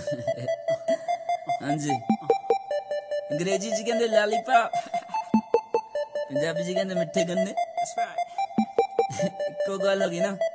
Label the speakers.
Speaker 1: हाँ जी, अंग्रेजी जी कहते लॉलीपॉप, पंजाबी जी कहते मिठे गन्ने। इको गल होगी ना।